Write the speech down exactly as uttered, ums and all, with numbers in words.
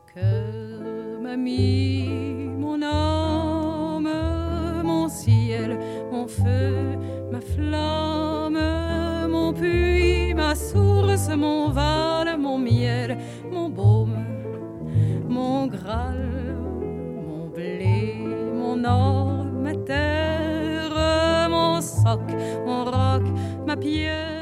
cœur, ma mie, mon âme, mon ciel, mon feu, ma flamme, mon puits, ma source, mon val, mon miel, mon baume, mon graal, mon blé, mon or, ma terre, mon soc, mon roc, ma pierre.